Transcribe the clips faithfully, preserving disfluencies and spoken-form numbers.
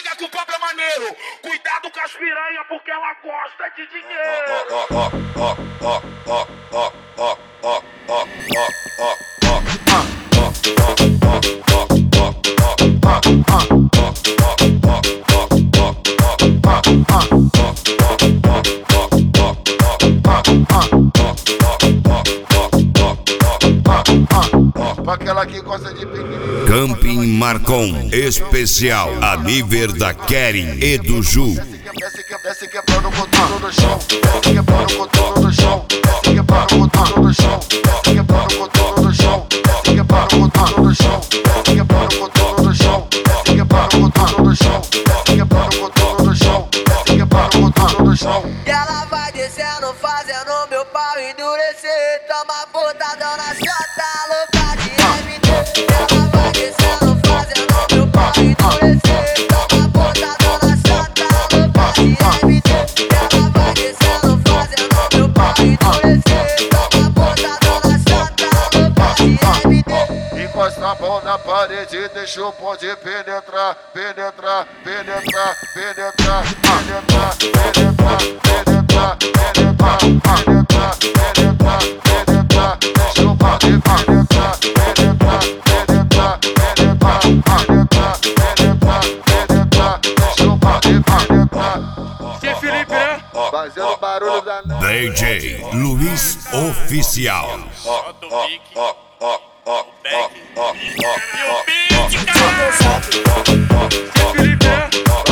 liga que o papo é maneiro. Cuidado com as piranha porque ela gosta de dinheiro. Pra aquela que gosta de pequenininho. Camping Marcon especial a nível da Keren e do Ju. Desce, desce quebrando com tudo no chão. Desce quebrando com tudo no chão. Desce quebrando com tudo no chão. Desce quebrando com tudo no chão. Desce quebrando com tudo no chão. Desce quebrando com tudo no chão. Desce quebrando com tudo no chão. Desce quebrando com tudo no chão. Desce quebrando com tudo no chão. E ela vai descendo, fazendo meu pau endurecer. Toma botadão na chota, louca de M D. Ela vai descendo, fazendo meu pau endurecer. Toma botadão na chota, louca de M D. Ela vai descendo, fazendo meu pau endurecer. Toma botadão na chota, louca de M D. Encosta a mão na parede, deixa o bonde penetrar, penetrar, penetrar, penetrar, penetrar, penetrar, penetrar, penetrar, penetrar, penetrar, penetrar, deixa o bonde penetrar, penetrar, penetrar, penetrar, penetrar, penetrar, penetrar, deixa o bonde penetrar. Zé Felipe, né? Fazendo barulho da D J Luiz Oficial. Bota o pique. Back. E o beat, cara. Zé Felipe, né?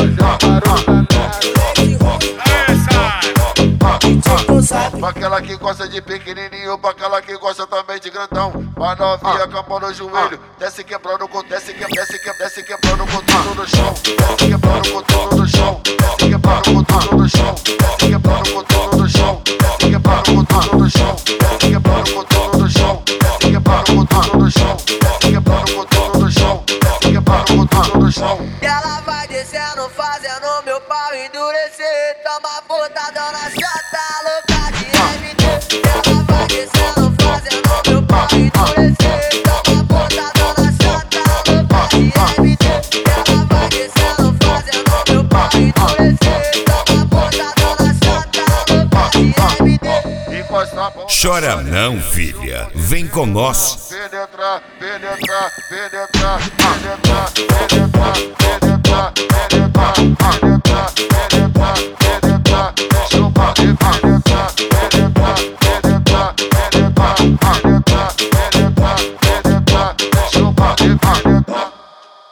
Pra aquela que gosta de pequenininho, pra aquela que gosta também de grandão. Pra novinha com a mão no joelho, desce quebrando com, desce que, desce que, desce quebrando com tudo no chão. Desce quebrando com tudo no chão. Desce quebrando com tudo no chão. Desce quebrando com tudo no chão. Desce quebrando com tudo no chão. Desce quebrando com tudo no chão. Desce quebrando com tudo no chão. Desce quebrando com tudo no chão. Desce quebrando com tudo no chão. E ela vai descendo, fazendo meu pau endurecer. Toma botadão na chota, louca de M D. Ela vai descendo, fazendo meu pau endurecer. Toma botadão na chota, louca de M D. Ela vai descendo, fazendo meu pau endurecer. Toma botadão na chota, louca de M D. Encosta a mão. Chora não, filha. Vem com nós. Penetrar, penetrar, penetrar, penetrar, penetrar,